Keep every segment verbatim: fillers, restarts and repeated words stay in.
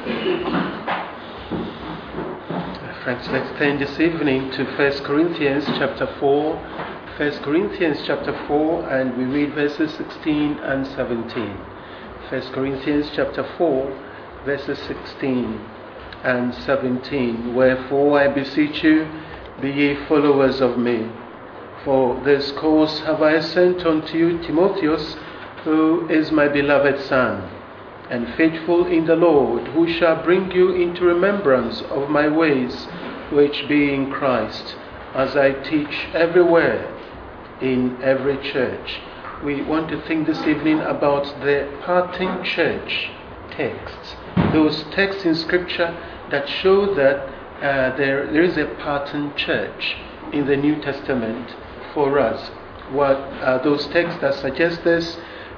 Friends, let's turn this evening to First Corinthians chapter four. First Corinthians chapter four, and we read verses sixteen and seventeen. First Corinthians chapter four, verses sixteen and seventeen. Wherefore I beseech you, be ye followers of me. For this cause have I sent unto you Timotheus, who is my beloved son, and faithful in the Lord, who shall bring you into remembrance of my ways, which be in Christ, as I teach everywhere in every church. We want to think this evening about the parting church texts. Those texts in Scripture that show that uh, there, there is a parting church in the New Testament for us. What are those texts that suggest this?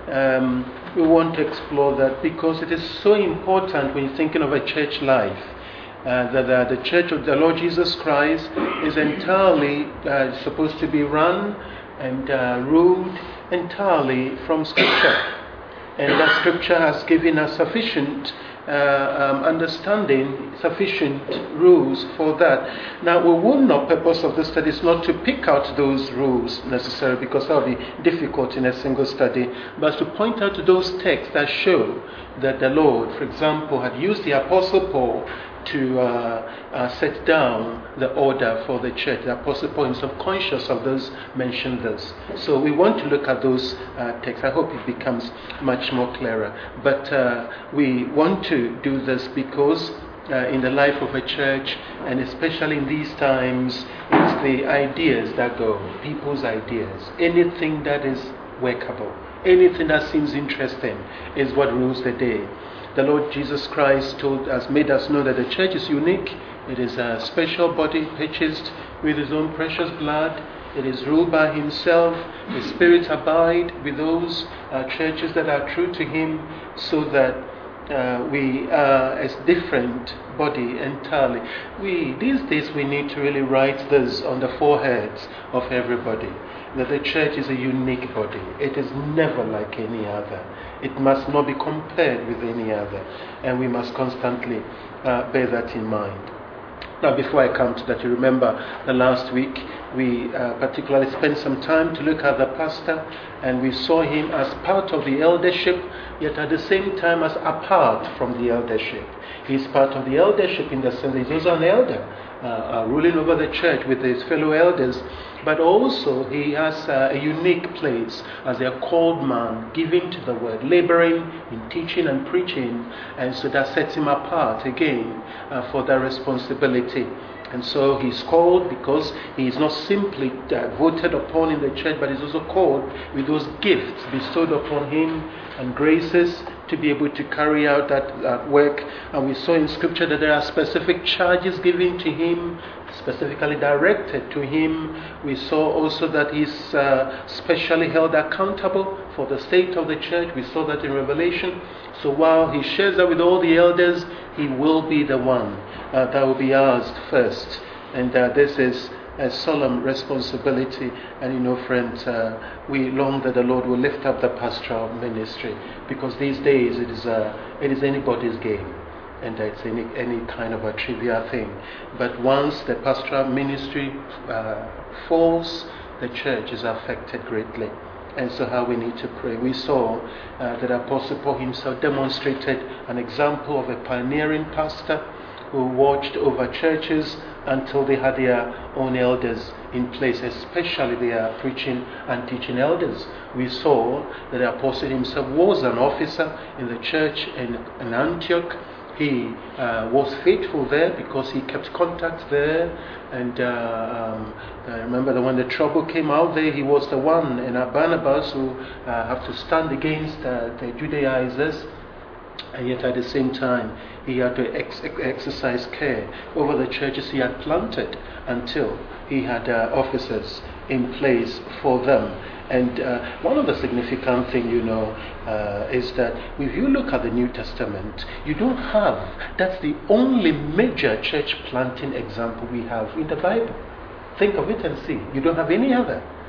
Um, we want to explore that because it is so important when you're thinking of a church life. Uh, that uh, the church of the Lord Jesus Christ is entirely uh, supposed to be run and uh, ruled entirely from Scripture. And that Scripture has given us sufficient uh, um, understanding, sufficient rules for that. Now, we will not, purpose of this study is not to pick out those rules necessarily, because that will be difficult in a single study, but to point out to those texts that show that the Lord, for example, had used the Apostle Paul to uh, uh, set down the order for the church. The Apostle Paul himself conscious of those mentioned this. So we want to look at those uh, texts. I hope it becomes much more clearer. But uh, we want to do this because uh, in the life of a church, and especially in these times, it's the ideas that go, people's ideas. Anything that is workable, anything that seems interesting is what rules the day. The Lord Jesus Christ told us, made us know that the church is unique. It is a special body purchased with His own precious blood. It is ruled by Himself. The Spirit abide with those uh, churches that are true to Him, so that uh, we are a different body entirely. We these days we need to really write this on the foreheads of everybody, that the church is a unique body. It is never like any other. It must not be compared with any other, and we must constantly uh, bear that in mind. Now, before I come to that, you remember the last week we uh, particularly spent some time to look at the pastor, and we saw him as part of the eldership, yet at the same time as apart from the eldership. He's part of the eldership in the sense that he's also an elder, uh, uh, ruling over the church with his fellow elders, but also he has uh, a unique place as a called man, giving to the word, laboring in teaching and preaching, and so that sets him apart again uh, for that responsibility. And so he's called because he is not simply uh, voted upon in the church, but he's also called with those gifts bestowed upon him and graces to be able to carry out that, that work. And we saw in Scripture that there are specific charges given to him, specifically directed to him. We saw also that he's uh, specially held accountable for the state of the church. We saw that in Revelation. So while he shares that with all the elders, he will be the one uh, that will be asked first. And uh, this is a solemn responsibility. And you know, friends, uh, we long that the Lord will lift up the pastoral ministry, because these days it is uh, it is anybody's game, and it's any any kind of a trivial thing. But once the pastoral ministry uh, falls, the church is affected greatly. And so how we need to pray. We saw uh, that Apostle Paul himself demonstrated an example of a pioneering pastor who watched over churches until they had their own elders in place, especially their preaching and teaching elders. We saw that the apostle himself was an officer in the church in, in Antioch. He uh, was faithful there because he kept contact there. And uh, um, I remember that when the trouble came out there, he was the one, and Barnabas, who uh, have to stand against uh, the Judaizers. And yet at the same time, he had to ex- exercise care over the churches he had planted until he had uh, officers in place for them. And uh, one of the significant things, you know, uh, is that if you look at the New Testament, you don't have, that's the only major church planting example we have in the Bible. Think of it and see. You don't have any other.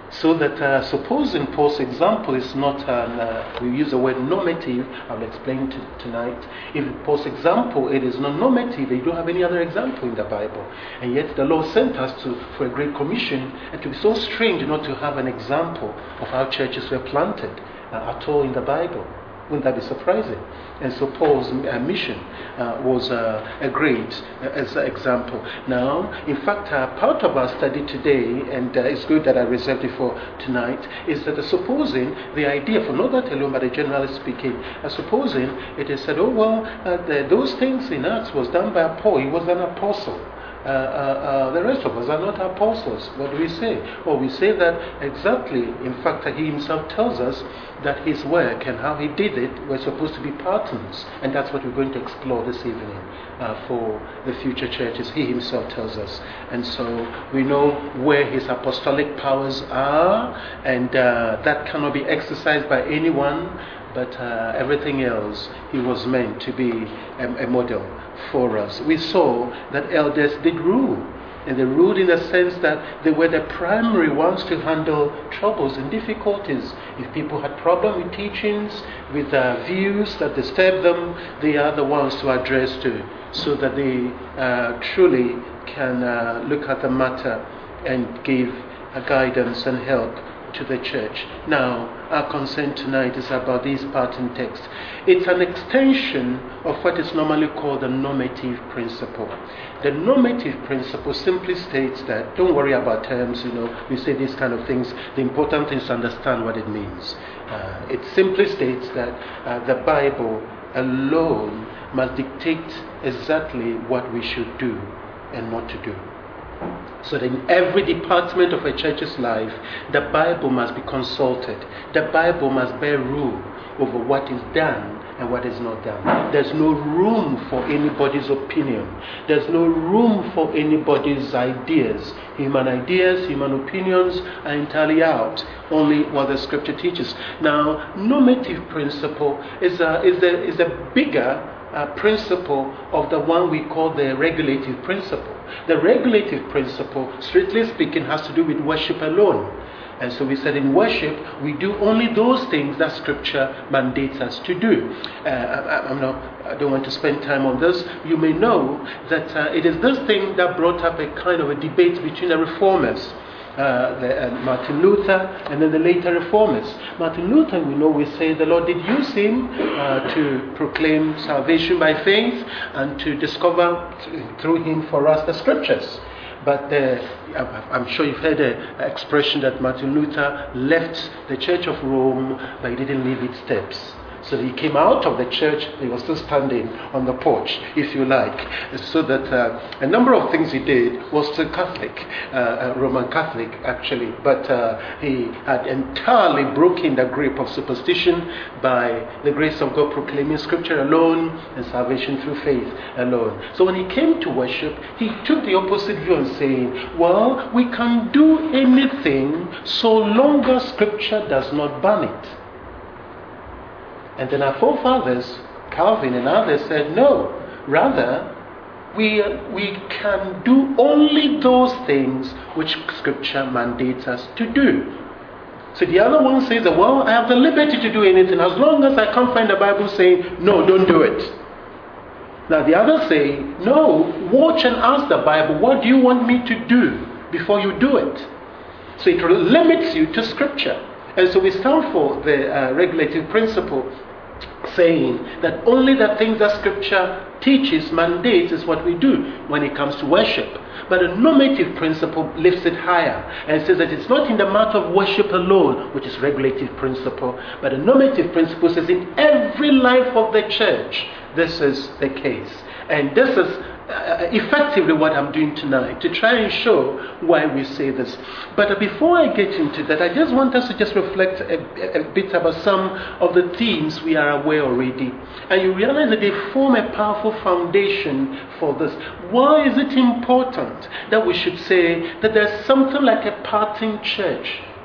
So that uh, supposing Paul's example is not an, uh, we use the word normative, I'll explain to, tonight. If Paul's example, it is not normative, you don't have any other example in the Bible. And yet the Lord sent us to for a great commission, and to be so strange not to have an example of how churches were planted uh, at all in the Bible. Wouldn't that be surprising? And so Paul's uh, mission uh, was uh, a great uh, as an example. Now, in fact, uh, part of our study today, and uh, it's good that I reserved it for tonight, is that uh, supposing the idea, for not that alone, but uh, generally speaking, uh, supposing it is said, oh, well, uh, the, those things in Acts was done by Paul. He was an apostle. Uh, uh, uh, the rest of us are not apostles. What do we say? Well, we say that exactly, in fact, he himself tells us that his work and how he did it were supposed to be patterns. And that's what we're going to explore this evening uh, for the future churches. He himself tells us. And so we know where his apostolic powers are, and uh, that cannot be exercised by anyone, but uh, everything else he was meant to be a, a model for us. We saw that elders did rule, and they ruled in the sense that they were the primary ones to handle troubles and difficulties. If people had problems with teachings, with uh, views that disturbed them, they are the ones to address to, so that they uh, truly can uh, look at the matter and give uh, guidance and help to the church. Now, our concern tonight is about these pattern texts. It's an extension of what is normally called the normative principle. The normative principle simply states that, don't worry about terms, you know, we say these kind of things. The important thing is to understand what it means. Uh, it simply states that uh, the Bible alone must dictate exactly what we should do and not to do. So that in every department of a church's life, the Bible must be consulted. The Bible must bear rule over what is done and what is not done. There's no room for anybody's opinion. There's no room for anybody's ideas. Human ideas, human opinions are entirely out. Only what the Scripture teaches. Now, normative principle is a, is a, is a bigger Uh, principle of the one we call the regulative principle. The regulative principle, strictly speaking, has to do with worship alone. And so we said in worship, we do only those things that Scripture mandates us to do. Uh, I, I'm not, I don't want to spend time on this. You may know that uh, it is this thing that brought up a kind of a debate between the reformers. Uh, the, uh, Martin Luther and then the later reformers. Martin Luther, we know, we say the Lord did use him uh, to proclaim salvation by faith and to discover th- through him for us the Scriptures. But the, I'm sure you've heard the expression that Martin Luther left the Church of Rome, but he didn't leave its steps. So he came out of the church, he was still standing on the porch, if you like. So that uh, a number of things he did was still Catholic, uh, Roman Catholic actually, but uh, he had entirely broken the grip of superstition by the grace of God, proclaiming Scripture alone and salvation through faith alone. So when he came to worship, he took the opposite view and saying, well, we can do anything so long as Scripture does not ban it. And then our forefathers, Calvin and others, said, no, rather, we, we can do only those things which Scripture mandates us to do. So the other one says, well, I have the liberty to do anything as long as I can't find the Bible saying, no, don't do it. Now the others say, no, watch and ask the Bible, what do you want me to do before you do it? So it limits you to Scripture. And so we stand for the uh, regulative principle, saying that only the things that Scripture teaches, mandates, is what we do when it comes to worship. But the normative principle lifts it higher and says that it's not in the matter of worship alone, which is regulative principle, but the normative principle says in every life of the church, this is the case. And this is Uh, effectively what I'm doing tonight, to try and show why we say this. But uh, before I get into that, I just want us to just reflect a, a bit about some of the themes we are aware already. And you realize that they form a powerful foundation for this. Why is it important that we should say that there's something like a parting church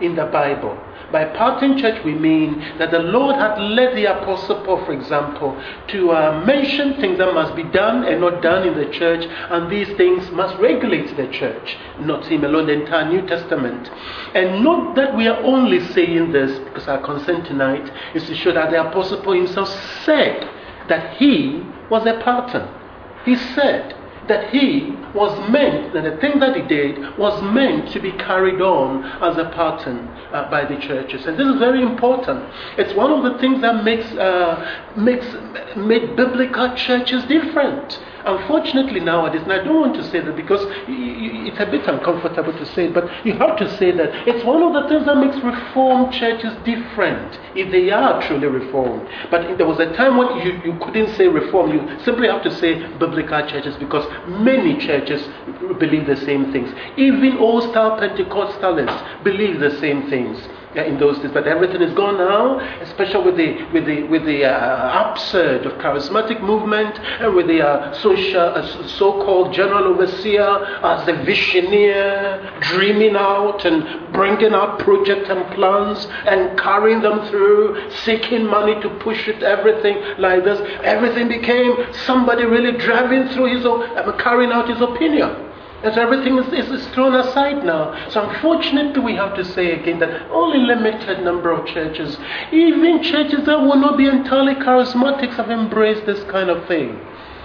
in the Bible. By pattern church, we mean that the Lord had led the Apostle Paul, for example, to uh, mention things that must be done and not done in the church, and these things must regulate the church, not him alone, the entire New Testament. And not that we are only saying this because our concern tonight is to show that the Apostle Paul himself said that he was a pattern. He said that he was meant, that the thing that he did was meant to be carried on as a pattern uh, by the churches. And this is very important. It's one of the things that makes uh, makes made biblical churches different. Unfortunately nowadays, and I don't want to say that because it's a bit uncomfortable to say it, but you have to say that it's one of the things that makes Reformed churches different, if they are truly Reformed. But there was a time when you, you couldn't say Reformed, you simply have to say biblical churches, because many churches believe the same things. Even old-style Pentecostalists believe the same things. Yeah, in those days, but everything is gone now, especially with the with the with the uh, upsurge of charismatic movement and with the uh, social uh, so-called general overseer as a visioneer, dreaming out and bringing out projects and plans and carrying them through, seeking money to push it, everything like this. Everything became somebody really driving through his own, uh, carrying out his opinion. As everything is, is, is thrown aside now. So unfortunately we have to say again that only limited number of churches, even churches that will not be entirely charismatics, have embraced this kind of thing.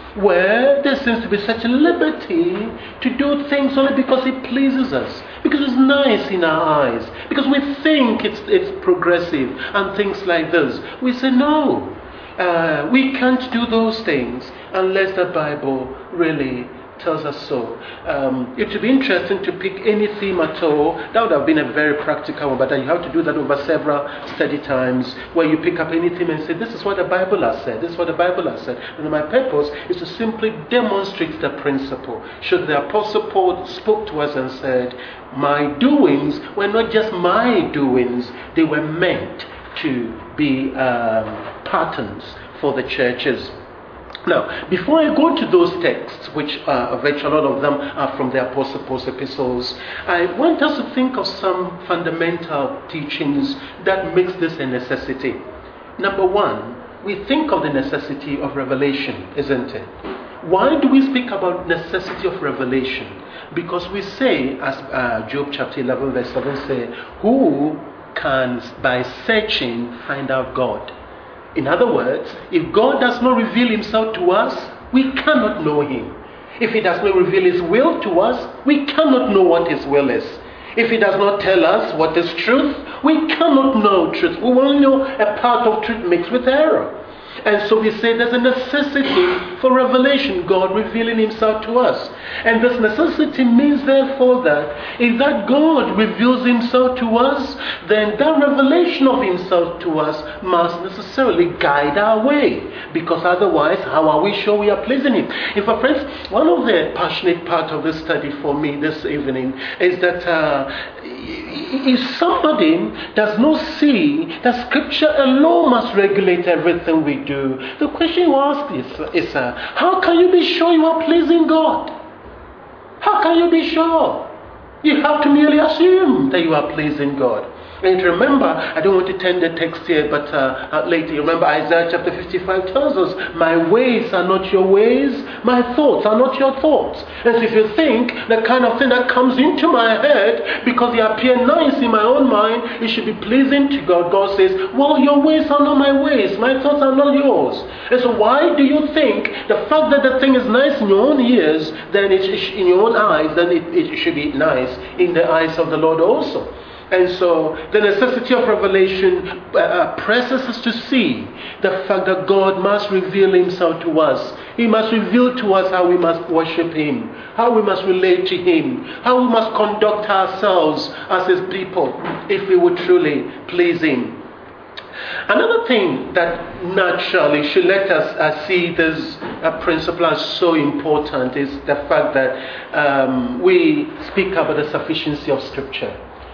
Where there seems to be such a liberty to do things only because it pleases us, because it's nice in our eyes, because we think it's, it's progressive and things like this. We say no, uh, we can't do those things unless the Bible really tells us so. Um, it would be interesting to pick any theme at all. That would have been a very practical one, but you have to do that over several study times, where you pick up any theme and say, this is what the Bible has said, this is what the Bible has said. And my purpose is to simply demonstrate the principle. Should the Apostle Paul spoke to us and said, my doings were not just my doings, they were meant to be um, patterns for the churches. Now, before I go to those texts, which uh, virtually all of them are from the Apostle Paul's epistles, I want us to think of some fundamental teachings that makes this a necessity. Number one, we think of the necessity of revelation, isn't it? Why do we speak about necessity of revelation? Because we say, as uh, Job chapter eleven verse seven says, who can by searching find out God? In other words, if God does not reveal himself to us, we cannot know him. If he does not reveal his will to us, we cannot know what his will is. If he does not tell us what is truth, we cannot know truth. We will know a part of truth mixed with error. And so we say there's a necessity for revelation, God revealing himself to us. And this necessity means therefore that if that God reveals himself to us, then that revelation of himself to us must necessarily guide our way. Because otherwise, how are we sure we are pleasing him? In fact, friends, one of the passionate parts of this study for me this evening is that uh, if somebody does not see that Scripture alone must regulate everything we do, the question you ask is, is uh, how can you be sure you are pleasing God? How can you be sure? You have to merely assume that you are pleasing God. And remember, I don't want to turn the text here, but uh, uh, later, remember Isaiah chapter fifty-five tells us, my ways are not your ways, my thoughts are not your thoughts. And so if you think the kind of thing that comes into my head, because they appear nice in my own mind, it should be pleasing to God, God says, well, your ways are not my ways, my thoughts are not yours. And so why do you think the fact that the thing is nice in your own ears, then it's in your own eyes, then it, it should be nice in the eyes of the Lord also? And so the necessity of revelation uh, presses us to see the fact that God must reveal himself to us. He must reveal to us how we must worship him, how we must relate to him, how we must conduct ourselves as his people if we would truly please him. Another thing that naturally should let us uh, see this uh, principle as so important is the fact that um, we speak about the sufficiency of Scripture.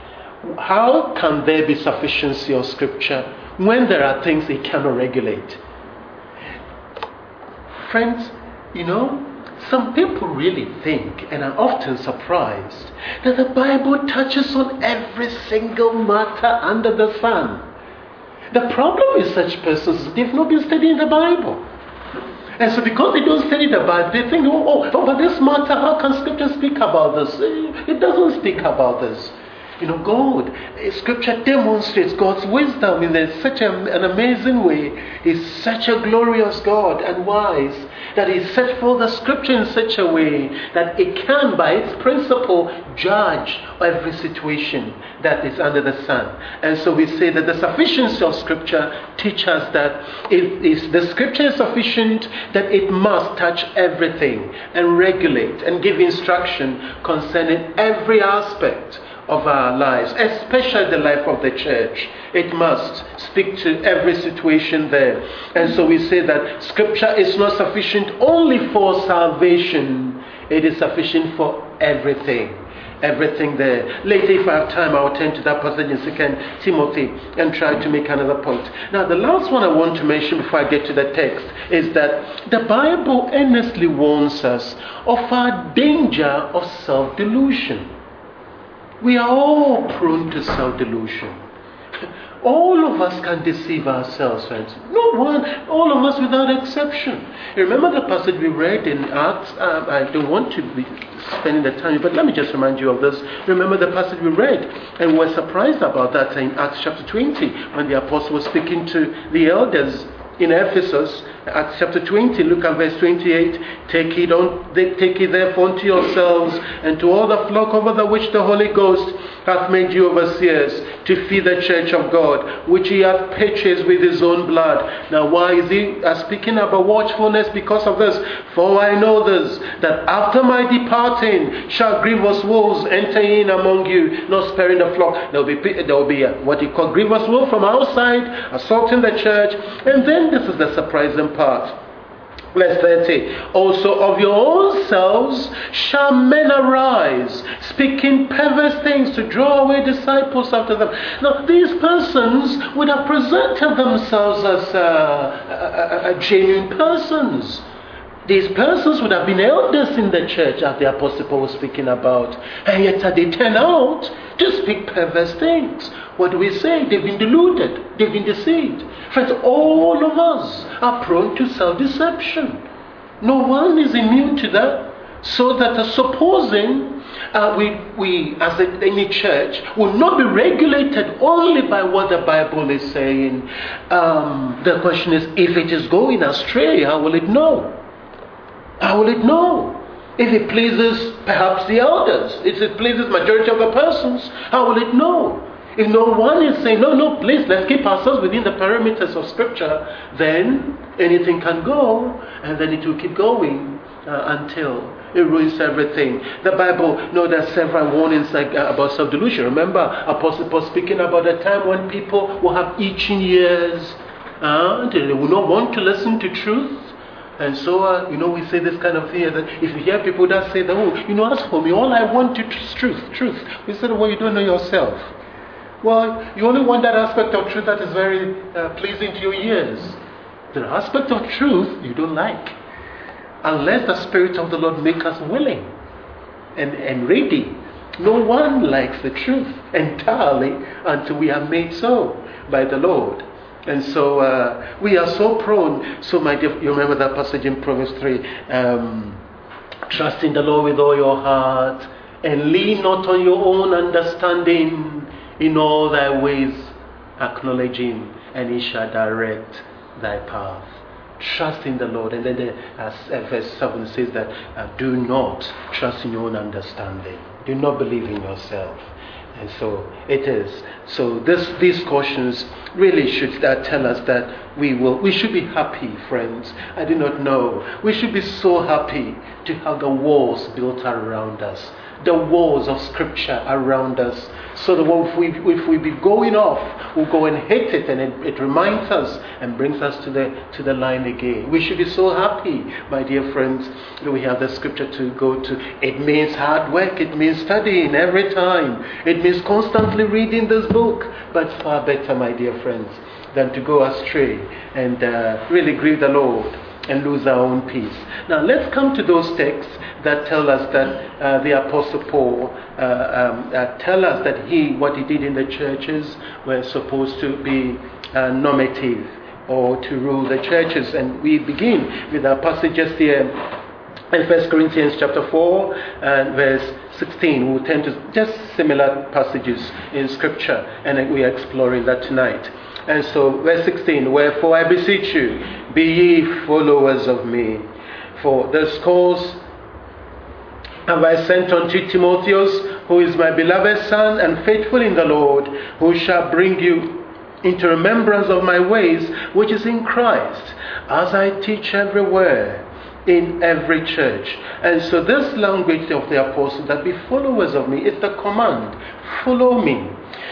How can there be sufficiency of Scripture when there are things it cannot regulate? Friends, you know, some people really think, and are often surprised, that the Bible touches on every single matter under the sun. The problem with such persons is they've not been studying the Bible. And so because they don't study the Bible, they think, oh, oh, oh but this matter, how can Scripture speak about this? It doesn't speak about this. You know, God, Scripture demonstrates God's wisdom in such a, an amazing way. He's such a glorious God and wise that He set forth the Scripture in such a way that it can, by its principle, judge every situation that is under the sun. And so we say that the sufficiency of Scripture teaches us that if, if the Scripture is sufficient, that it must touch everything and regulate and give instruction concerning every aspect of our lives, especially the life of the church. It must speak to every situation there. And so we say that Scripture is not sufficient only for salvation, it is sufficient for everything. Everything there. Later, if I have time, I will turn to that passage in Second Timothy and try to make another point. Now, the last one I want to mention before I get to the text is that the Bible earnestly warns us of our danger of self-delusion. We are all prone to self-delusion. All of us can deceive ourselves, friends. No one, all of us without exception. You remember the passage we read in Acts? Um, I don't want to be spending the time, but let me just remind you of this. Remember the passage we read, and we were surprised about that in Acts chapter twenty, when the apostle was speaking to the elders in Ephesus. Acts chapter twenty, look at verse twenty-eight. Take it on, take it therefore unto yourselves and to all the flock over the which the Holy Ghost hath made you overseers, to feed the church of God, which He hath purchased with His own blood. Now, why is He uh, speaking about watchfulness? Because of this. For I know this, that after my departing shall grievous wolves enter in among you, not sparing the flock. There will be, there will be a, what you call grievous wolf from outside, assaulting the church. And then this is the surprising part. Verse thirty. Also of your own selves shall men arise, speaking perverse things to draw away disciples after them. Now, these persons would have presented themselves as uh, a, a, a genuine persons. These persons would have been elders in the church, as the Apostle Paul was speaking about. And yet they turn out to speak perverse things. What do we say? They've been deluded. They've been deceived. Friends, all of us are prone to self-deception. No one is immune to that. So that uh, supposing uh, we, we, as a, any church, will not be regulated only by what the Bible is saying. Um, the question is, if it is going astray, how will it know? How will it know? If it pleases perhaps the elders, if it pleases majority of the persons, how will it know? If no one is saying, no, no, please, let's keep ourselves within the parameters of Scripture, then anything can go, and then it will keep going uh, until it ruins everything. The Bible, no, there are several warnings like, uh, about self-delusion. Remember, Apostle Paul speaking about the time when people will have itching ears, uh, they will not want to listen to truth. And so, uh, you know, we say this kind of thing, that if you hear people that say that, oh, you know, as for me, all I want is truth, truth. We say, well, you don't know yourself. Well, you only want that aspect of truth that is very uh, pleasing to your ears. The aspect of truth you don't like. Unless the Spirit of the Lord make us willing and, and ready. No one likes the truth entirely until we are made so by the Lord. And so uh, we are so prone. So my dear, you remember that passage in Proverbs three. Um, Trust in the Lord with all your heart and lean not on your own understanding. In all thy ways acknowledge Him, and He shall direct thy path. Trust in the Lord. And then the, as uh, verse seven says that uh, do not trust in your own understanding. Do not believe in yourself. And so it is. So this, these cautions really should uh, tell us that we will. We should be happy, friends. I do not know. We should be so happy to have the walls built around us, the walls of Scripture around us, so that if we if we be going off, we'll go and hit it, and it, it reminds us and brings us to the to the line again. We should be so happy, my dear friends, that we have the Scripture to go to. It means hard work. It means studying every time. It means constantly reading this book. But far better, my dear friends, than to go astray and uh, really grieve the Lord and lose our own peace. Now let's come to those texts that tell us that uh, the Apostle Paul uh, um, uh, tell us that he, what he did in the churches were supposed to be uh, normative or to rule the churches. And we begin with our passages here in First Corinthians chapter four and verse sixteen. We'll tend to just similar passages in Scripture, and we are exploring that tonight. And so, verse sixteen, wherefore I beseech you, be ye followers of me. For this cause have I sent unto Timotheus, who is my beloved son and faithful in the Lord, who shall bring you into remembrance of my ways, which is in Christ, as I teach everywhere, in every church. And so this language of the apostle, that be followers of me, is the command. Follow me.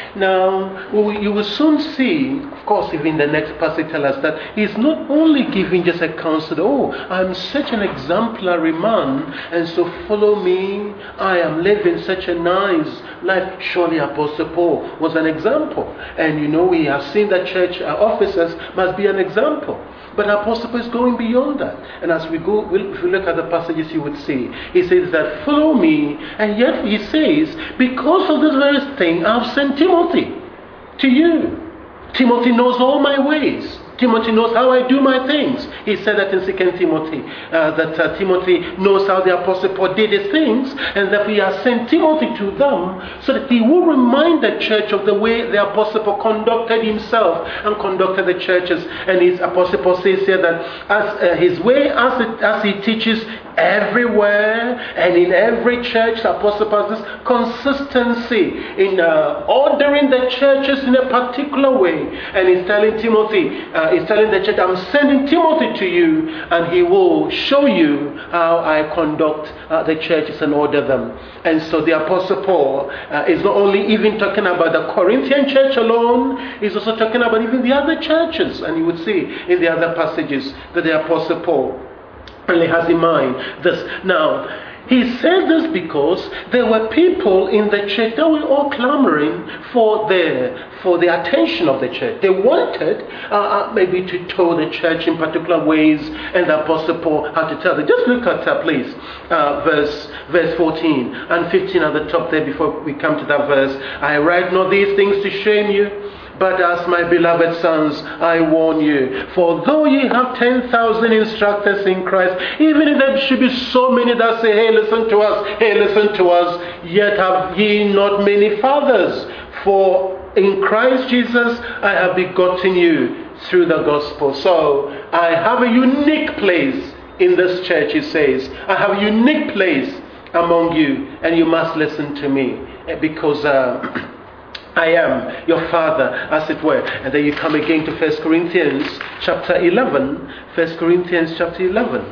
Now, you will soon see, of course, even the next passage tells us that he's not only giving just a counsel, oh, I'm such an exemplary man, and so follow me, I am living such a nice life. Surely Apostle Paul was an example. And you know, we have seen that church officers must be an example. But Apostle Paul is going beyond that. And as we go, if we look at the passages, you would see, he says that, follow me, and yet he says, because of this very thing, I've sent Timothy to you. Timothy knows all my ways. Timothy knows how I do my things. He said that in Second Timothy, uh, that uh, Timothy knows how the Apostle Paul did his things, and that we have sent Timothy to them so that he will remind the church of the way the Apostle Paul conducted himself and conducted the churches. And his Apostle Paul says here that as uh, his way, as, it, as he teaches everywhere and in every church, the Apostle Paul has this consistency in uh, ordering the churches in a particular way. And he's telling Timothy, uh, he's telling the church, I'm sending Timothy to you, and he will show you how I conduct uh, the churches and order them. And so the Apostle Paul uh, is not only even talking about the Corinthian church alone, he's also talking about even the other churches. And you would see in the other passages that the Apostle Paul really has in mind this. Now, he said this because there were people in the church that were all clamoring for the for the attention of the church. They wanted uh, maybe to tow the church in particular ways, and the Apostle Paul had to tell them. Just look at that, please, uh, verse verse fourteen and fifteen at the top there before we come to that verse. I write not these things to shame you, but as my beloved sons, I warn you. For though ye have ten thousand instructors in Christ, even if there should be so many that say, hey, listen to us, hey, listen to us, yet have ye not many fathers. For in Christ Jesus I have begotten you through the gospel. So I have a unique place in this church, he says. I have a unique place among you, and you must listen to me. Because... Uh, I am your father, as it were. And then you come again to First Corinthians chapter eleven. First Corinthians chapter eleven.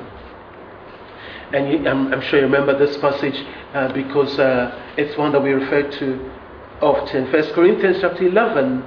And you, I'm, I'm sure you remember this passage uh, because uh, it's one that we refer to often. First Corinthians chapter eleven,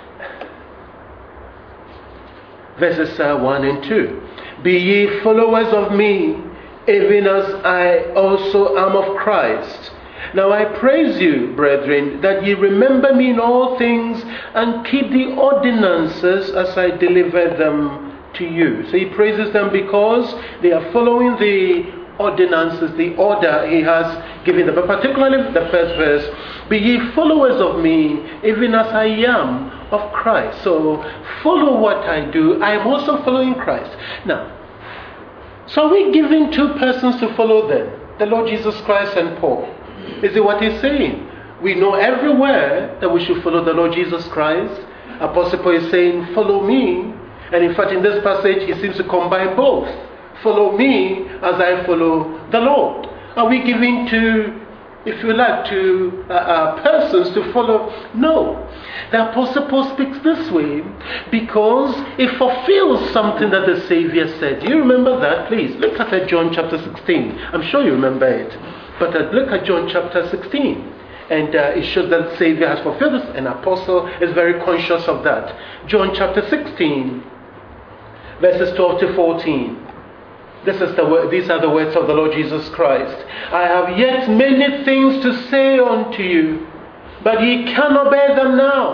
verses uh, one and two. Be ye followers of me, even as I also am of Christ. Now I praise you, brethren, that ye remember me in all things, and keep the ordinances as I deliver them to you. So he praises them because they are following the ordinances, the order he has given them. But particularly the first verse, be ye followers of me, even as I am of Christ. So follow what I do. I am also following Christ. Now, so are we giving two persons to follow them? The Lord Jesus Christ and Paul. Is it what he's saying? We know everywhere that we should follow the Lord Jesus Christ. Apostle Paul is saying, follow me. And in fact, in this passage, he seems to combine both. Follow me as I follow the Lord. Are we giving to, if you like, to uh, uh, persons to follow? No. The Apostle Paul speaks this way because it fulfills something that the Savior said. Do you remember that? Please, look at John chapter sixteen. I'm sure you remember it. But uh, look at John chapter sixteen. And uh, it shows that the Savior has fulfilled this. An apostle is very conscious of that. John chapter sixteen, verses twelve to fourteen. This is the, these are the words of the Lord Jesus Christ. I have yet many things to say unto you, but ye cannot bear them now.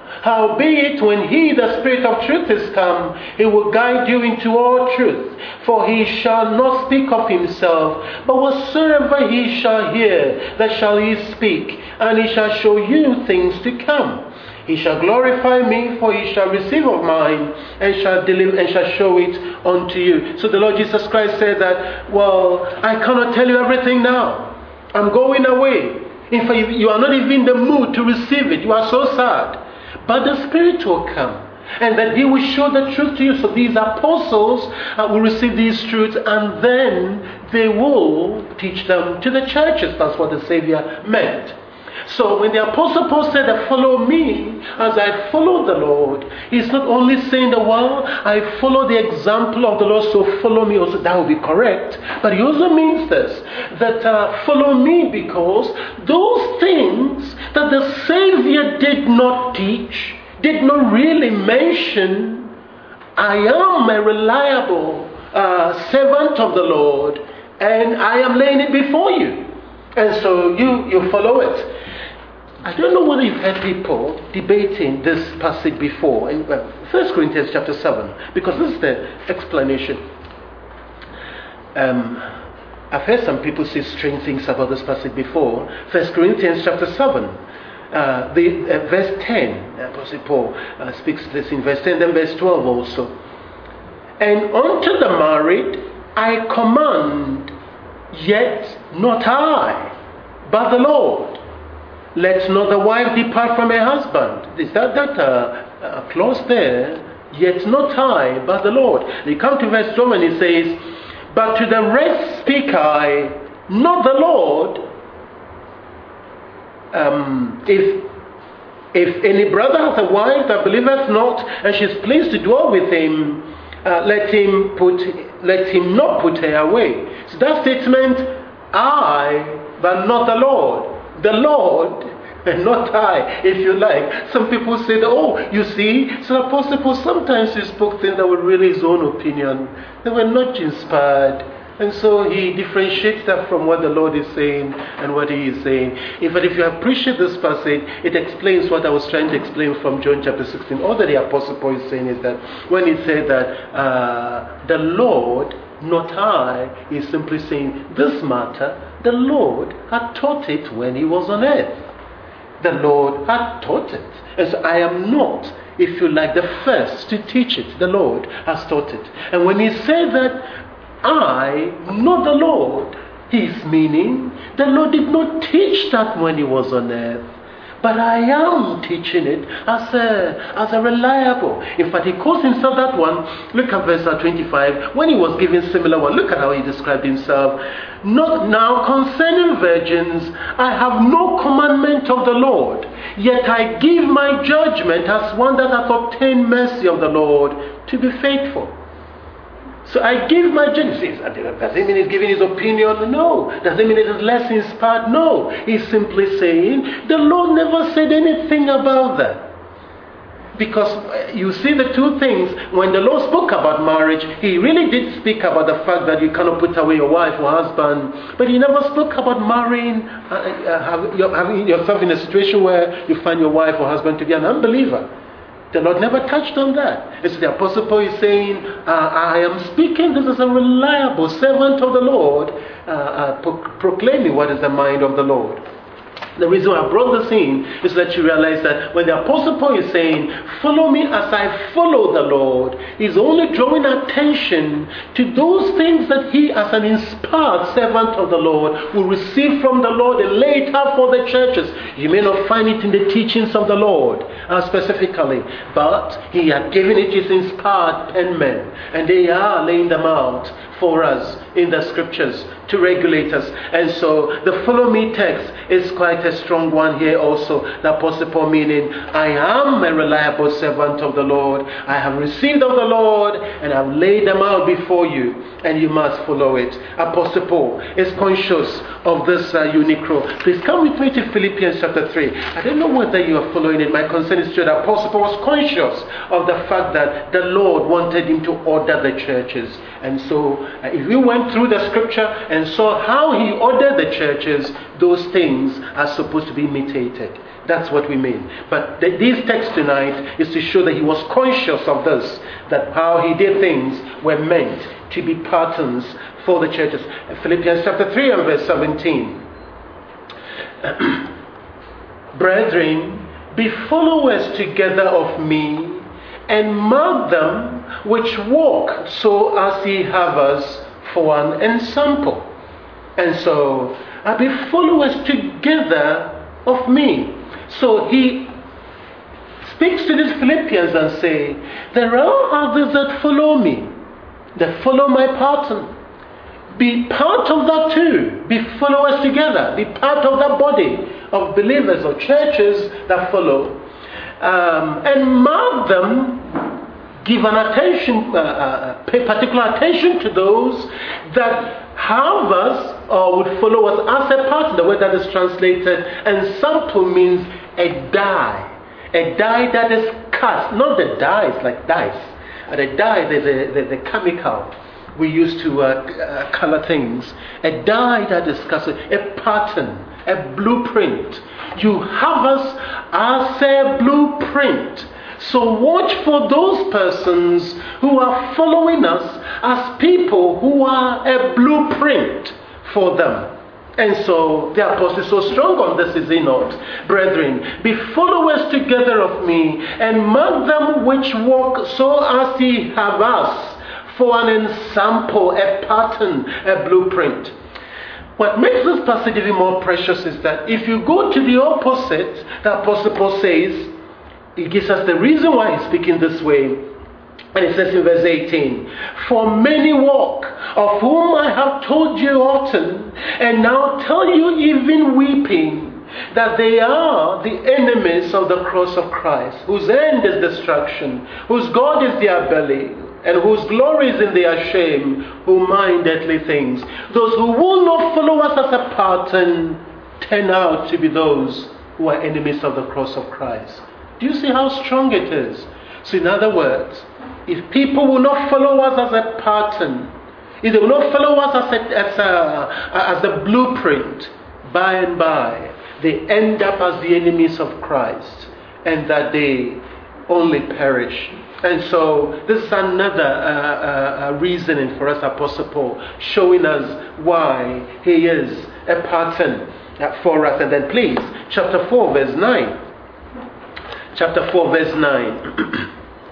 Howbeit, when he, the Spirit of truth, is come, he will guide you into all truth. For he shall not speak of himself, but whatsoever he shall hear, that shall he speak, and he shall show you things to come. He shall glorify me, for he shall receive of mine, and shall deliver and shall show it unto you. So the Lord Jesus Christ said that, well, I cannot tell you everything now. I'm going away. In fact, you are not even in the mood to receive it. You are so sad. But the Spirit will come, and that he will show the truth to you. So these apostles uh, will receive these truths, and then they will teach them to the churches. That's what the Savior meant. So when the Apostle Paul said that follow me as I follow the Lord, he's not only saying that, well, I follow the example of the Lord, so follow me also. That would be correct. But he also means this, that uh, follow me because those things that the Savior did not teach, did not really mention, I am a reliable uh, servant of the Lord, and I am laying it before you. And so you, you follow it. I don't know whether you've heard people debating this passage before in First Corinthians chapter seven, because this is the explanation. Um, I've heard some people say strange things about this passage before. First Corinthians chapter seven, uh, the uh, verse ten. Apostle Paul uh, speaks this in verse ten, then verse twelve also. And unto the married I command, yet not I, but the Lord. Let not the wife depart from her husband. Is that that uh, a clause there? Yet not I, but the Lord. They come to verse twelve and he says, but to the rest speak I, not the Lord. Um, if if any brother hath a wife that believeth not, and she is pleased to dwell with him, uh, let him put let him not put her away. So that statement, I, but not the Lord. The Lord, and not I, if you like. Some people say that, oh, you see, so Apostle Paul sometimes he spoke things that were really his own opinion. They were not inspired. And so he differentiates that from what the Lord is saying and what he is saying. In fact, if you appreciate this passage, it explains what I was trying to explain from John chapter sixteen. All that the Apostle Paul is saying is that when he said that uh, the Lord, not I, is simply saying this matter, the Lord had taught it when he was on earth. The Lord had taught it. And so I am not, if you like, the first to teach it. The Lord has taught it. And when he said that, I, not the Lord, he's meaning the Lord did not teach that when he was on earth. But I am teaching it as a, as a reliable. In fact, he calls himself that one. Look at verse twenty-five. When he was giving similar one, look at how he described himself. Not now concerning virgins, I have no commandment of the Lord. Yet I give my judgment as one that hath obtained mercy of the Lord to be faithful. So I give my judgment. Does it mean he's giving his opinion? No. Does it mean it is less inspired? No. He's simply saying the Lord never said anything about that. Because you see the two things, when the Lord spoke about marriage, he really did speak about the fact that you cannot put away your wife or husband, but he never spoke about marrying, uh, uh, having yourself in a situation where you find your wife or husband to be an unbeliever. The Lord never touched on that. It's the Apostle Paul is saying, uh, I am speaking this as a reliable servant of the Lord, uh, uh, pro- proclaiming what is the mind of the Lord. The reason I brought this in is that you realize that when the Apostle Paul is saying, follow me as I follow the Lord, he's only drawing attention to those things that he, as an inspired servant of the Lord, will receive from the Lord and lay it out for the churches. You may not find it in the teachings of the Lord uh, specifically, but he had given it his inspired pen men, and they are laying them out for us in the scriptures to regulate us. And so the follow me text is quite a strong one here also. The Apostle Paul meaning, I am a reliable servant of the Lord. I have received of the Lord and I have laid them out before you, and you must follow it. Apostle Paul is conscious of this uh, unique role. Please come with me to Philippians chapter three. I don't know whether you are following it. My concern is that Apostle Paul was conscious of the fact that the Lord wanted him to order the churches. And so uh, if we went through the scripture and saw how he ordered the churches, those things are supposed to be imitated. That's what we mean. But th- this text tonight is to show that he was conscious of this, that how he did things were meant to be patterns for the churches. Philippians chapter three and verse seventeen. Brethren, be followers together of me, and mark them which walk so as ye have us for an ensample. And so, uh, be followers together of me. So he speaks to these Philippians and say, there are others that follow me, that follow my pattern. Be part of that too. Be followers together. Be part of that body of believers or churches that follow. Um, and mark them, give an attention, uh, uh, pay particular attention to those that have us or would follow us as a partner. The word that is translated ensample means a die. A die that is cast. Not the dice like dice. At a die, the, the, the, the chemical we use to uh, uh, color things. A die that is cast. A pattern. A blueprint. You have us as a blueprint. So watch for those persons who are following us as people who are a blueprint for them. And so the apostle is so strong on this, is he not? Brethren, be followers together of me, and mark them which walk so as ye have us, for an ensample, a pattern, a blueprint. What makes this passage even more precious is that if you go to the opposite, the apostle Paul says, he gives us the reason why he's speaking this way. And it says in verse eighteen, for many walk, of whom I have told you often, and now tell you even weeping, that they are the enemies of the cross of Christ, whose end is destruction, whose God is their belly, and whose glory is in their shame, who mind earthly things. Those who will not follow us as a pattern turn out to be those who are enemies of the cross of Christ. Do you see how strong it is? So in other words, if people will not follow us as a pattern, if they will not follow us as a, as a, as a blueprint, by and by, they end up as the enemies of Christ, and that they only perish. And so this is another uh, uh, reasoning for us, Apostle Paul, showing us why he is a pattern for us. And then please, chapter four, verse nine. Chapter four, verse nine.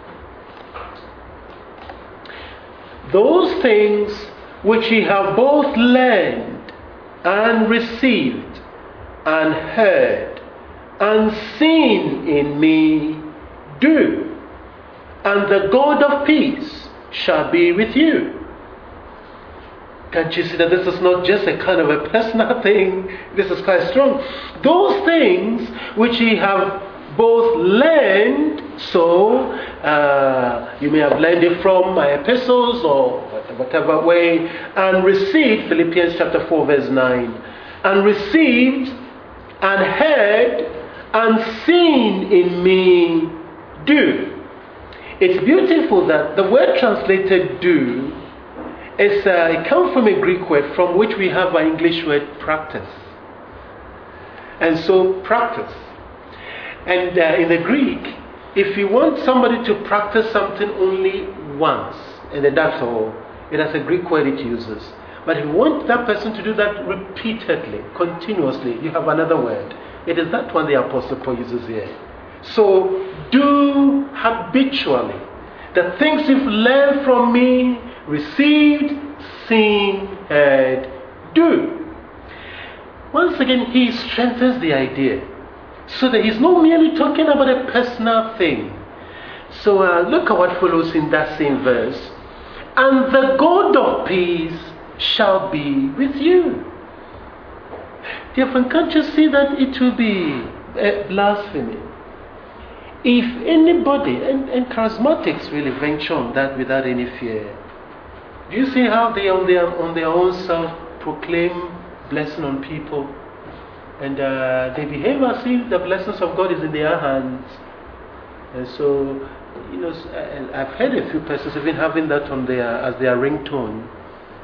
Those things which ye have both learned and received and heard and seen in me, do, and the God of peace shall be with you. Can't you see that this is not just a kind of a personal thing? This is quite strong. Those things which ye have both learned, so uh, you may have learned it from my epistles or whatever way, and received, Philippians chapter four verse nine, and received and heard and seen in me, do. It's beautiful that the word translated do is uh, it comes from a Greek word from which we have our English word practice. And so practice. And uh, in the Greek, if you want somebody to practice something only once, and then that's all, it has a Greek word it uses. But if you want that person to do that repeatedly, continuously, you have another word. It is that one the Apostle Paul uses here. So, do habitually the things you've learned from me, received, seen, heard, do. Once again, he strengthens the idea, so that he's not merely talking about a personal thing. So uh, look at what follows in that same verse. And the God of peace shall be with you. Dear friend, can't you see that it will be a blasphemy if anybody, and, and charismatics really venture on that without any fear? Do you see how they on their, on their own self proclaim blessing on people? And uh, they behave as if the blessings of God is in their hands. And so, you know, I've heard a few persons even having that on their as their ringtone.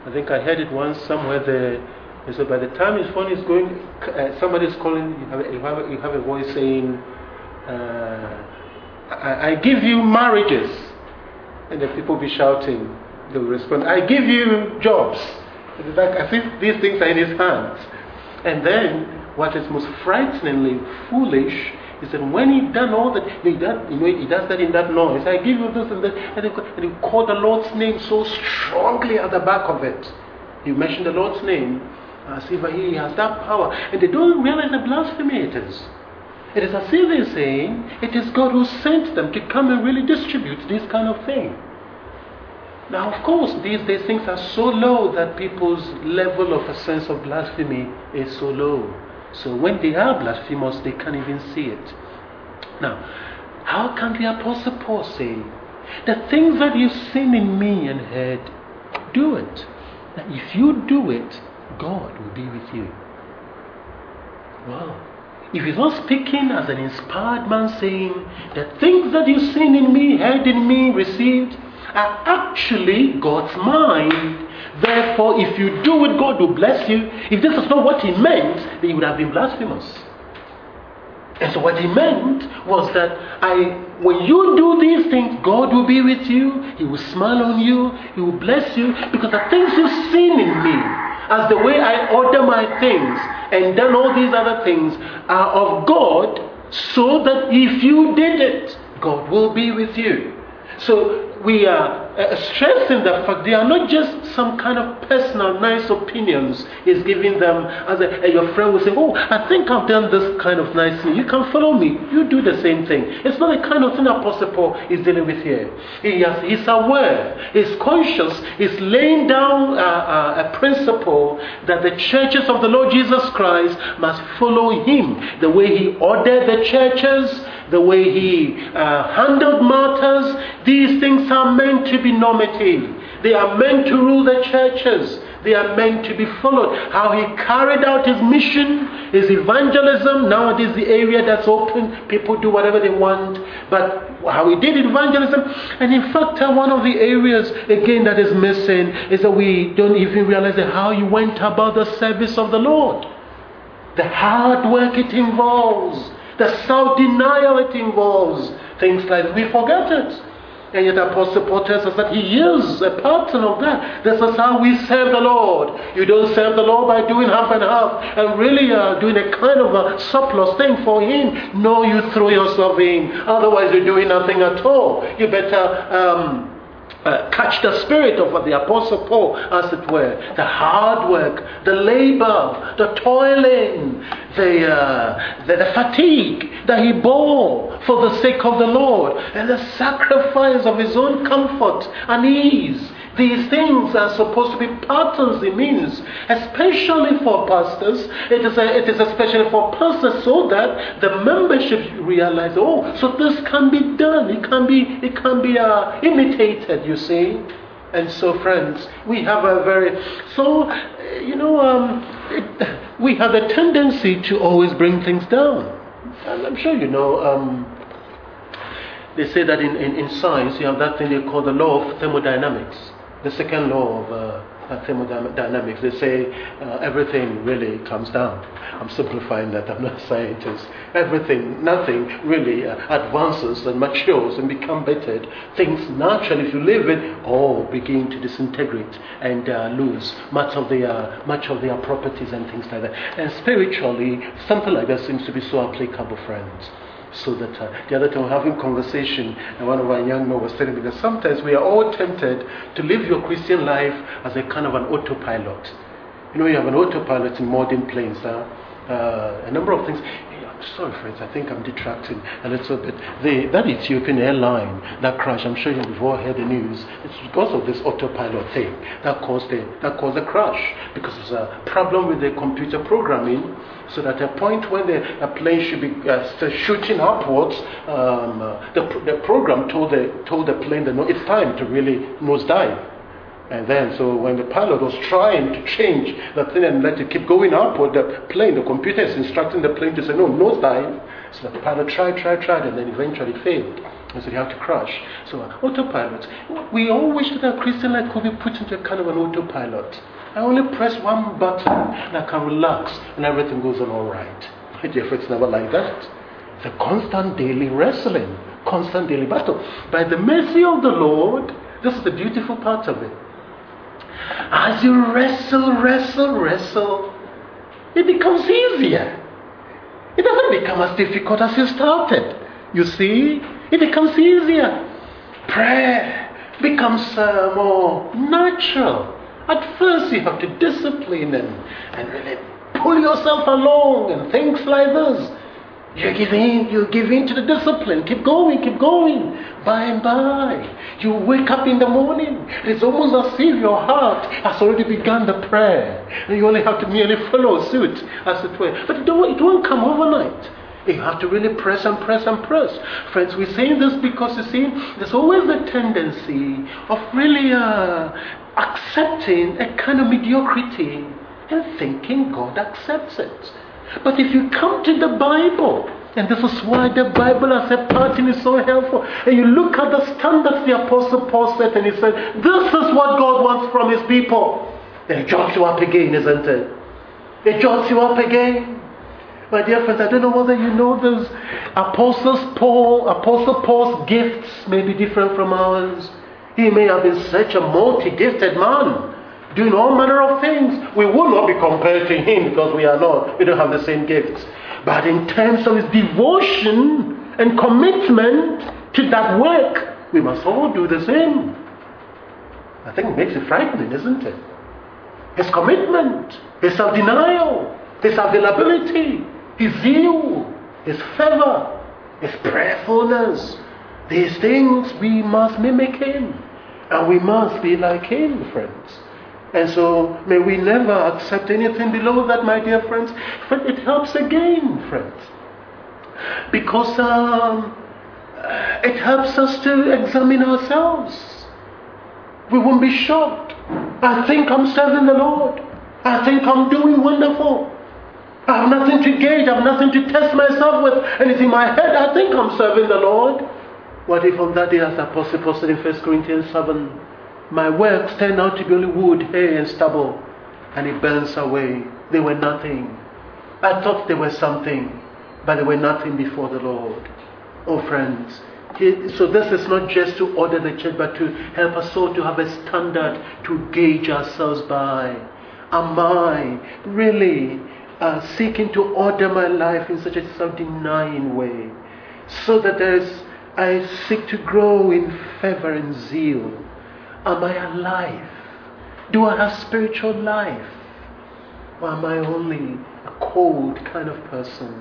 I think I heard it once somewhere there. They said by the time his phone is going, uh, somebody's calling, you have, a, you, have a, you have a voice saying, uh, I, I give you marriages. And the people be shouting. They will respond, I give you jobs. Like, I think these things are in his hands. And then, what is most frighteningly foolish is that when he done all that, he does, you know, he does that in that noise. I give you this and that, and he, and he called the Lord's name so strongly at the back of it. You mentioned the Lord's name as if he has that power, and they don't realize the blasphemy it is. It is as if they're saying it is God who sent them to come and really distribute this kind of thing. Now, of course, these days things are so low that people's level of a sense of blasphemy is so low. So when they are blasphemous, they can't even see it. Now, how can the Apostle Paul say, the things that you've seen in me and heard, do it. Now, if you do it, God will be with you. Wow. If he's not speaking as an inspired man saying, the things that you've seen in me, heard in me, received, are actually God's mind. Therefore, if you do it, God will bless you. If this is not what he meant, then he would have been blasphemous. And so what he meant was that I, when you do these things, God will be with you. He will smile on you. He will bless you. Because the things you've seen in me, as the way I order my things and done all these other things, are of God, so that if you did it, God will be with you. So we are uh, stressing the fact they are not just some kind of personal nice opinions he's giving them. As a, uh, your friend will say, oh, I think I've done this kind of nice thing. You can follow me. You do the same thing. It's not the kind of thing Apostle Paul is dealing with here. He has, he's aware, he's conscious, he's laying down uh, uh, a principle that the churches of the Lord Jesus Christ must follow him. The way he ordered the churches, the way he uh, handled matters, these things are meant to be normative. They are meant to rule the churches. They are meant to be followed. How he carried out his mission, his evangelism. Nowadays the area that's open, people do whatever they want. But how he did evangelism. And in fact, uh, one of the areas, again, that is missing is that we don't even realize how he went about the service of the Lord. The hard work it involves. The self-denial it involves. Things like that. We forget it. And yet Apostle Paul tells us that he is a pattern of that. This is how we serve the Lord. You don't serve the Lord by doing half and half and really uh, doing a kind of a surplus thing for him. No, you throw yourself in. Otherwise you're doing nothing at all. You better um, uh, catch the spirit of the Apostle Paul, as it were. The hard work, the labor, the toiling, the, uh, the, the fatigue that he bore for the sake of the Lord, and the sacrifice of his own comfort and ease. These things are supposed to be patterns, it means, especially for pastors. It is, a, it is especially for pastors, so that the membership realize, oh, so this can be done. It can be, it can be uh, imitated, you see. And so, friends, we have a very, so, you know, um, it, we have a tendency to always bring things down. And I'm sure you know, um, they say that in, in, in science, you have that thing they call the law of thermodynamics. The second law of uh, thermodynamics. They say uh, everything really comes down. I'm simplifying that, I'm not a scientist. Everything, nothing really uh, advances and matures and becomes better. Things naturally, if you live it, all begin to disintegrate and uh, lose much of their uh, much of their properties and things like that. And spiritually, something like that seems to be so applicable, friends. So that uh, the other time we were having conversation, and one of our young men was telling me that sometimes we are all tempted to live your Christian life as a kind of an autopilot. You know, you have an autopilot in modern planes. Huh? Uh, a number of things. Hey, I'm sorry, friends, I think I'm detracting a little bit. The, that Ethiopian airline, that crash, I'm sure you've all heard the news. It's because of this autopilot thing that caused the, that caused the crash. Because there's a problem with the computer programming. So that at a point when the a plane should be uh, shooting upwards, um, uh, the, the program told the, told the plane that no, it's time to really nosedive. And then, so when the pilot was trying to change the thing and let it keep going upward, the plane, the computer is instructing the plane to say, no, nosedive. So the pilot tried, tried, tried, and then eventually failed. And so they have to crash. So uh, autopilot. We all wish that our Christian life could be put into a kind of an autopilot. I only press one button and I can relax and everything goes on all right. My dear friends, it's never like that. It's a constant daily wrestling, constant daily battle. By the mercy of the Lord, this is the beautiful part of it. As you wrestle, wrestle, wrestle, it becomes easier. It doesn't become as difficult as you started. You see, it becomes easier. Prayer becomes uh, more natural. At first you have to discipline and, and really pull yourself along and things like this. You give in, you give in to the discipline. Keep going, keep going. By and by, you wake up in the morning. It's almost as if your heart has already begun the prayer. And you only have to merely follow suit, as it were. But it, don't, it won't come overnight. You have to really press and press and press. Friends, we're saying this because, you see, there's always the tendency of really uh, accepting a kind of mediocrity and thinking God accepts it. But if you come to the Bible, and this is why the Bible as a pattern is so helpful, and you look at the standards the Apostle Paul set, and he said, this is what God wants from his people. Then it jolts you up again, isn't it? It jolts you up again. My dear friends, I don't know whether you know those Apostles Paul, Apostle Paul's gifts may be different from ours. He may have been such a multi-gifted man, doing all manner of things. We will not be compared to him because we are not. We don't have the same gifts. But in terms of his devotion and commitment to that work, we must all do the same. I think it makes it frightening, isn't it? His commitment, his self-denial, his availability, his zeal, his fervor, his prayerfulness. These things we must mimic him. And we must be like him, friends. And so, may we never accept anything below that, my dear friends. But it helps again, friends. Because um, it helps us to examine ourselves. We won't be shocked. I think I'm serving the Lord. I think I'm doing wonderful. I have nothing to gauge. I have nothing to test myself with. And it's in my head, I think I'm serving the Lord. What if on that day, as the Apostle Paul said in First Corinthians seven, my works turned out to be only wood, hay, and stubble, and it burns away. They were nothing. I thought they were something, but they were nothing before the Lord. Oh, friends, so this is not just to order the church, but to help us all to have a standard to gauge ourselves by. Am I really uh, seeking to order my life in such a self-denying way, so that there is, I seek to grow in fervor and zeal? Am I alive? Do I have spiritual life? Or am I only a cold kind of person,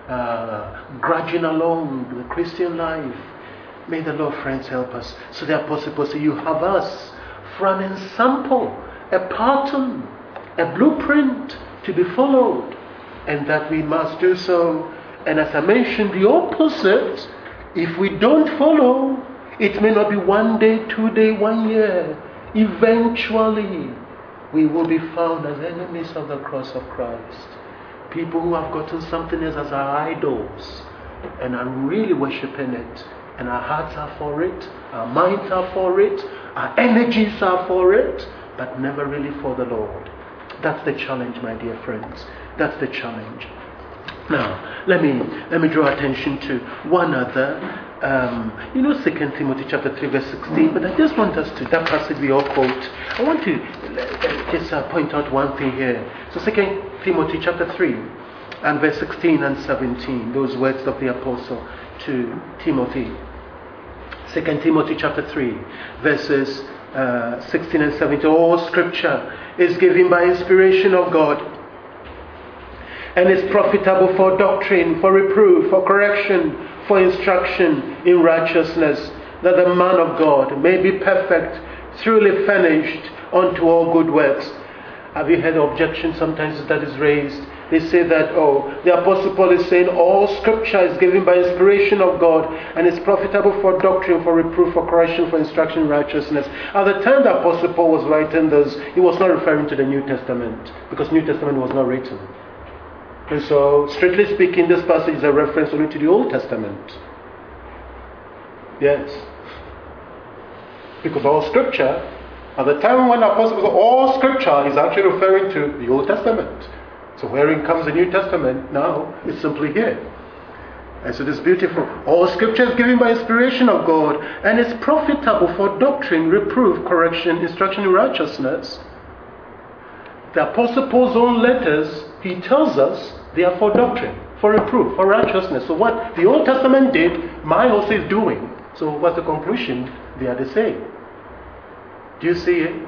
uh, grudging along the Christian life? May the Lord, friends, help us. So the Apostle Paul said, you have us for an example, a pattern, a blueprint to be followed, and that we must do so. And as I mentioned, the opposite, if we don't follow, it may not be one day, two day, one year. Eventually, we will be found as enemies of the cross of Christ. People who have gotten something else as our idols and are really worshipping it. And our hearts are for it, our minds are for it, our energies are for it, but never really for the Lord. That's the challenge, my dear friends. That's the challenge. Now, let me let me draw attention to one other. Um, you know, Second Timothy chapter three, verse sixteen. But I just want us to, that passage we all quote, I want to uh, just uh, point out one thing here. So Second Timothy chapter three, and verse sixteen and seventeen. Those words of the apostle to Timothy. Second Timothy chapter three, verses uh, sixteen and seventeen. All scripture is given by inspiration of God, and is profitable for doctrine, for reproof, for correction, for instruction in righteousness, that the man of God may be perfect, truly furnished unto all good works. Have you heard the objection sometimes that is raised? They say that, oh, the Apostle Paul is saying all scripture is given by inspiration of God and is profitable for doctrine, for reproof, for correction, for instruction in righteousness. At the time the Apostle Paul was writing this, he was not referring to the New Testament, because New Testament was not written. And so, strictly speaking, this passage is a reference only to the Old Testament. Yes. Because all scripture, at the time when Apostle said all scripture is actually referring to the Old Testament. So wherein comes the New Testament now, it's simply here. And so it is beautiful. All scripture is given by inspiration of God and is profitable for doctrine, reproof, correction, instruction in righteousness. The Apostle Paul's own letters, he tells us they are for doctrine, for reproof, for righteousness. So what the Old Testament did, mine also is doing. So what's the conclusion? They are the same. Do you see it?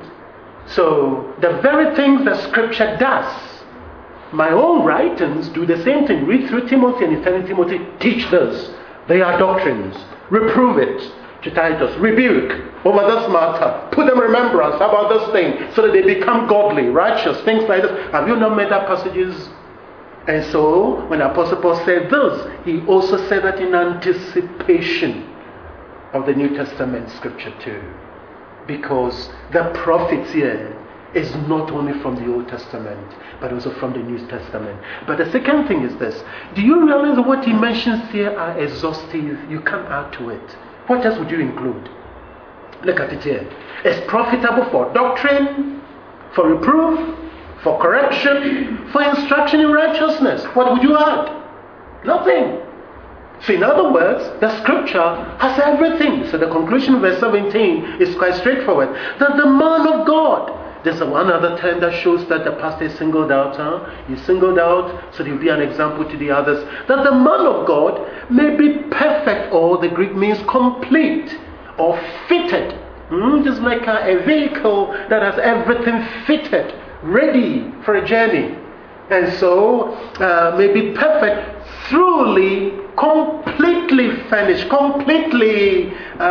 So the very things that scripture does, my own writings do the same thing. Read through Timothy and he's telling Timothy, teach this. They are doctrines. Reprove it to Titus. Rebuke over this matter. Put them in remembrance about this thing so that they become godly, righteous, things like this. Have you not made that passages? And so, when Apostle Paul said this, he also said that in anticipation of the New Testament scripture too. Because the prophets here is not only from the Old Testament, but also from the New Testament. But the second thing is this. Do you realize that what he mentions here are exhaustive? You can't add to it. What else would you include? Look at it here. It's profitable for doctrine, for reproof, for correction, for instruction in righteousness. What would you add? Nothing. So in other words, the scripture has everything. So the conclusion of verse seventeen is quite straightforward. That the man of God, there's one other term that shows that the pastor is singled out. Huh? He's singled out so he'll be an example to the others. That the man of God may be perfect, or the Greek means complete or fitted. Hmm? Just like a, a vehicle that has everything fitted, ready for a journey. And so, uh, may be perfect, truly, completely finished, completely uh,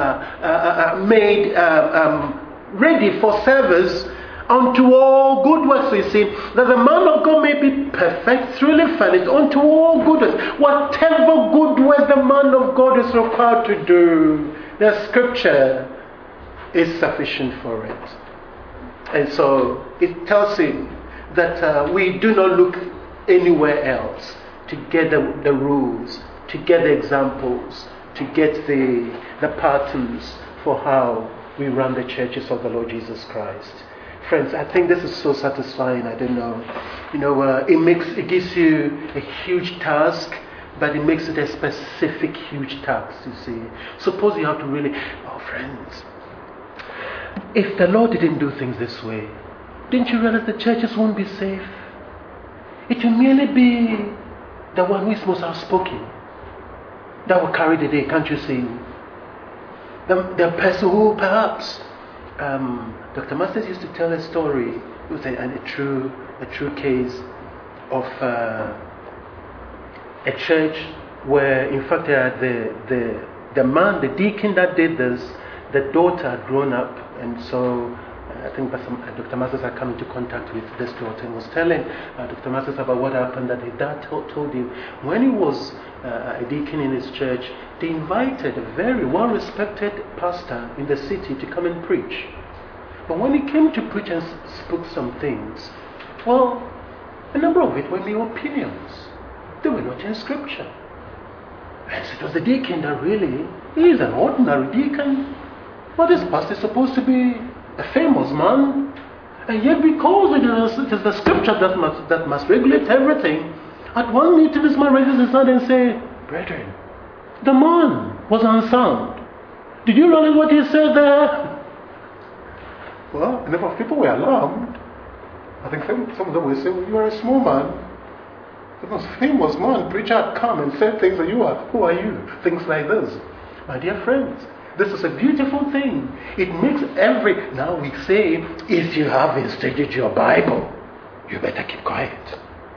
uh, uh, made uh, um, ready for service unto all good works. You see, that the man of God may be perfect, truly finished, unto all good works. Whatever good work the man of God is required to do, the scripture is sufficient for it. And so it tells him that uh, we do not look anywhere else to get the, the rules, to get the examples, to get the, the patterns for how we run the churches of the Lord Jesus Christ. Friends, I think this is so satisfying. I don't know. You know, uh, it makes it gives you a huge task, but it makes it a specific huge task, you see. Suppose you have to really, oh friends, if the Lord didn't do things this way, didn't you realize the churches won't be safe? It will merely be the one who is most outspoken that will carry the day, can't you see? The, the person who perhaps um, Doctor Masters used to tell a story. It was a, a true a true case of uh, a church where, in fact, uh, the the the man, the deacon that did this, the daughter had grown up, and so uh, I think Doctor Masters had come into contact with this daughter and was telling uh, Doctor Masters about what happened. That his dad told, told him when he was uh, a deacon in his church, they invited a very well-respected pastor in the city to come and preach. But when he came to preach and spoke some things, well, a number of it were mere opinions. They were not in scripture. And so it was the deacon that really, he is an ordinary deacon. Well, this pastor is supposed to be a famous man. And yet because it is, it is the scripture that must, that must regulate everything, at one meeting this man raises his hand and says, brethren, the man was unsound. Did you realize what he said there? Well, a number of people were alarmed. I think some, some of them will say, well, you are a small man. The most famous man, preacher had come and said things that you are, who are you? Things like this. My dear friends, this is a beautiful thing. It makes every, now we say, if you haven't studied your Bible, you better keep quiet.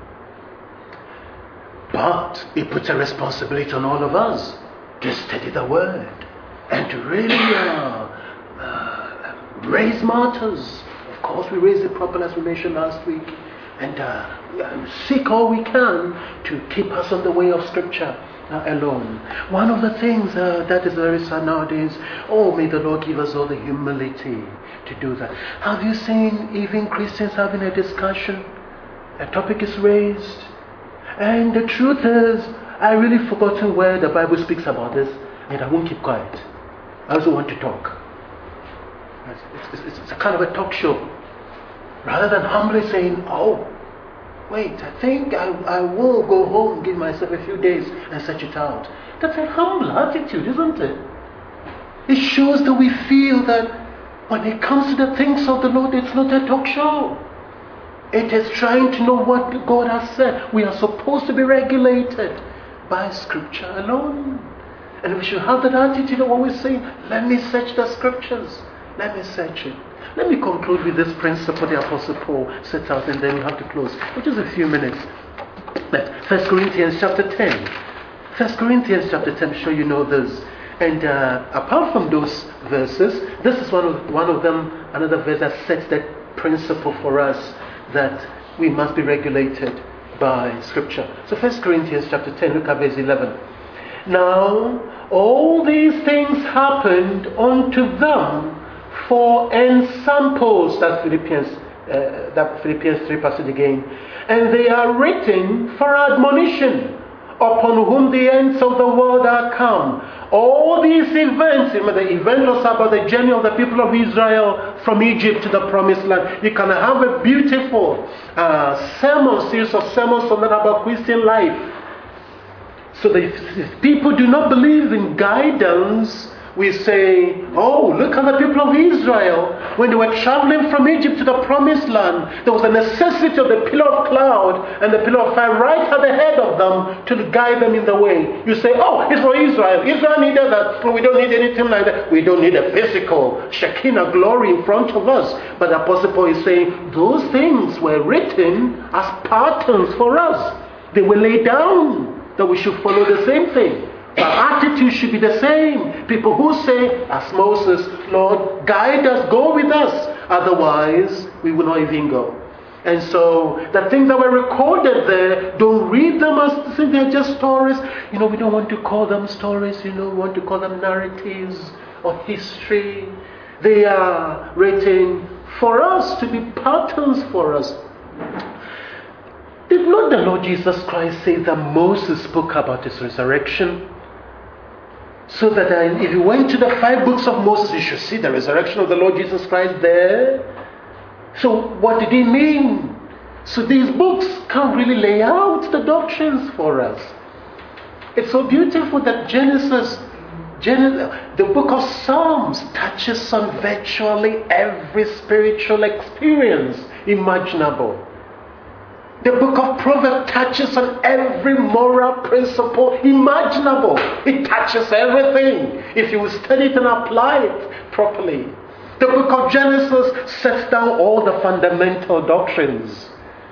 But it puts a responsibility on all of us to study the Word and to really uh, uh, raise matters. Of course, we raised it properly as we mentioned last week, and uh, seek all we can to keep us on the way of Scripture uh, alone. One of the things uh, that is very sad nowadays, oh, may the Lord give us all the humility to do that. Have you seen even Christians having a discussion? A topic is raised. And the truth is, I really forgotten where the Bible speaks about this. and I won't keep quiet. I also want to talk. It's, it's, it's a kind of a talk show. Rather than humbly saying, oh, wait, I think I, I will go home and give myself a few days and search it out. That's a humble attitude, isn't it? It shows that we feel that when it comes to the things of the Lord, it's not a talk show. It is trying to know what God has said. We are supposed to be regulated by Scripture alone. And we should have that attitude of always saying, let me search the Scriptures. Let me search it. Let me conclude with this principle the Apostle Paul sets out, and then we have to close. For just a few minutes. First Corinthians chapter ten. First Corinthians chapter ten, I'm sure you know this. And uh, apart from those verses, this is one of, one of them, another verse that sets that principle for us that we must be regulated by Scripture. So First Corinthians chapter ten, look at verse eleven. Now, all these things happened unto them for ensamples. That's Philippians, uh, that Philippians three passage again. And they are written for admonition, upon whom the ends of the world are come. All these events, the event was about the journey of the people of Israel from Egypt to the promised land. You can have a beautiful uh, sermon, series of sermons on that about Christian life. So that if people do not believe in guidance, we say, oh, look at the people of Israel. When they were traveling from Egypt to the promised land, there was a necessity of the pillar of cloud and the pillar of fire right at the head of them to guide them in the way. You say, oh, it's for Israel. Israel needed that. We don't need anything like that. We don't need a physical Shekinah glory in front of us. But the Apostle Paul is saying, those things were written as patterns for us. They were laid down that we should follow the same thing. Our attitude should be the same. People who say, as Moses, Lord, guide us, go with us. Otherwise, we will not even go. And so, the things that were recorded there, don't read them as if they're just stories. You know, we don't want to call them stories. You know, we want to call them narratives or history. They are written for us, to be patterns for us. Did not the Lord Jesus Christ say that Moses spoke about his resurrection? So that uh, if you went to the five books of Moses, you should see the resurrection of the Lord Jesus Christ there. So what did he mean? So these books can really lay out the doctrines for us. It's so beautiful that Genesis, Genesis, the book of Psalms, touches on virtually every spiritual experience imaginable. The book of Proverbs touches on every moral principle imaginable. It touches everything if you study it and apply it properly. The book of Genesis sets down all the fundamental doctrines.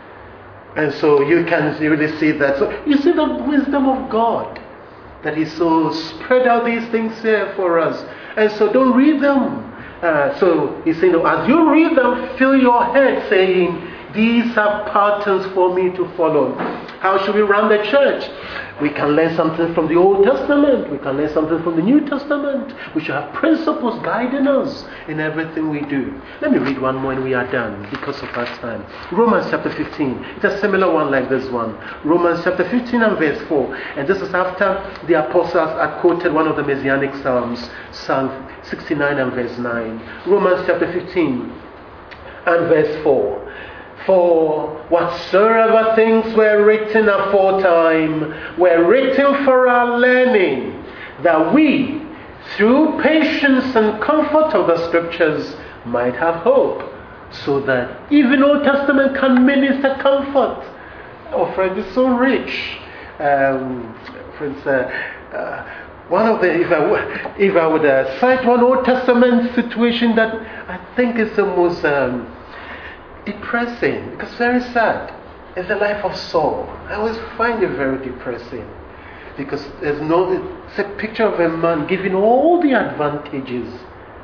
And so you can really see that. So you see the wisdom of God, that He so spread out these things here for us. And so don't read them. Uh, so He's saying, as you read them, fill your head saying, these are patterns for me to follow. How should we run the church? We can learn something from the Old Testament. We can learn something from the New Testament. We should have principles guiding us in everything we do. Let me read one more and we are done because of our time. Romans chapter fifteen. It's a similar one like this one. Romans chapter fifteen and verse four. And this is after the apostles had quoted one of the Messianic Psalms, Psalm sixty-nine and verse nine. Romans chapter fifteen and verse four. For whatsoever things were written aforetime were written for our learning, that we, through patience and comfort of the Scriptures, might have hope. So that even Old Testament can minister comfort. Oh, friend, it's so rich. Um, friends, uh, uh, one of the, if I, if I would uh, cite one Old Testament situation that I think is the most Um, depressing, because very sad, is the life of Saul. I always find it very depressing because there's no, it's a picture of a man given all the advantages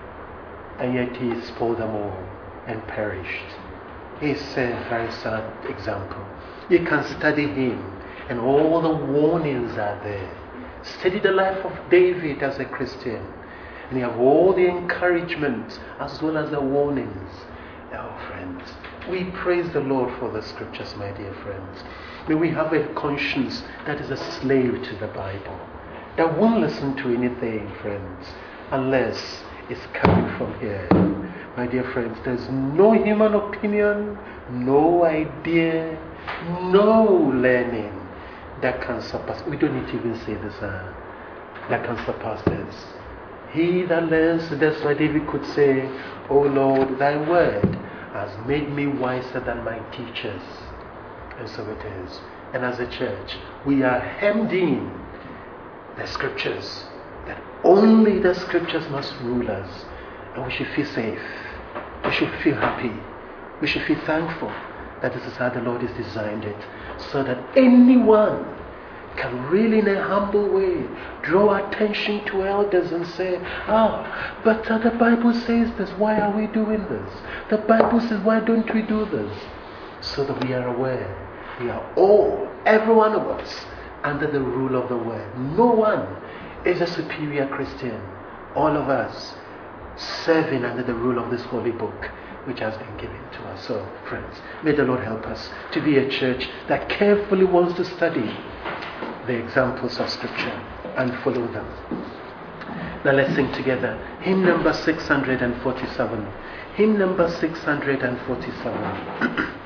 and yet he spoiled them all and perished. He's a very sad example. You can study him and all the warnings are there. Study the life of David as a Christian and you have all the encouragement as well as the warnings. Oh, friends, we praise the Lord for the Scriptures, my dear friends. May we have a conscience that is a slave to the Bible. that won't listen to anything, friends, unless it's coming from here. My dear friends, there's no human opinion, no idea, no learning that can surpass. We don't need to even say this, uh, that can surpass this. He that learns, that's why David could say, "O Lord, thy word has made me wiser than my teachers." And so it is. And as a church, we are hemmed in the scriptures, that only the scriptures must rule us. And we should feel safe. We should feel happy. We should feel thankful that this is how the Lord has designed it, so that anyone can really in a humble way draw attention to elders and say, ah, but uh, the Bible says this, why are we doing this? The Bible says, why don't we do this? So that we are aware, we are all, every one of us, under the rule of the word. No one is a superior Christian. All of us serving under the rule of this holy book which has been given to us. So, friends, may the Lord help us to be a church that carefully wants to study the examples of Scripture and follow them. Now let's sing together hymn number six hundred forty-seven. Hymn number six hundred forty-seven.